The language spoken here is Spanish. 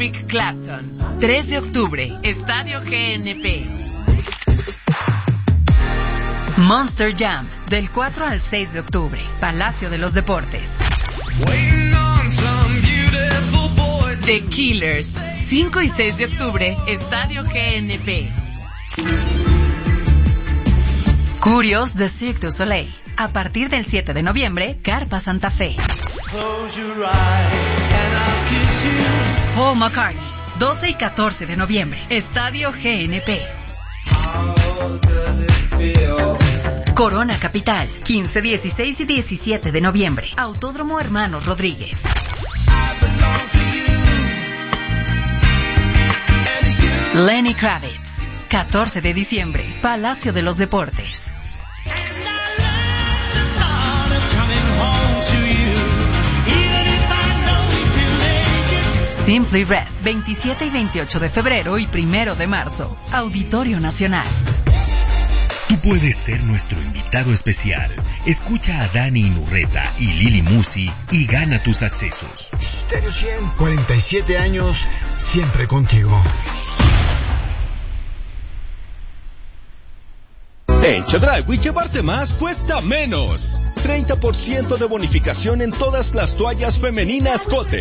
Eric Clapton. 3 de octubre, Estadio GNP. Monster Jam, del 4 al 6 de octubre, Palacio de los Deportes. The Killers, 5 y 6 de octubre, Estadio GNP. Curios de Cirque du Soleil, a partir del 7 de noviembre, Carpa Santa Fe. Paul McCartney, 12 y 14 de noviembre, Estadio GNP. Corona Capital, 15, 16 y 17 de noviembre, Autódromo Hermanos Rodríguez. Lenny Kravitz, 14 de diciembre, Palacio de los Deportes. Simply Red, 27 y 28 de febrero y 1 de marzo, Auditorio Nacional. Tú puedes ser nuestro invitado especial. Escucha a Dani Inurreta y Lili Musi y gana tus accesos. Stereo 100, 47 años, siempre contigo. En Chedraui llevarse más cuesta menos. 30% de bonificación en todas las toallas femeninas Cote.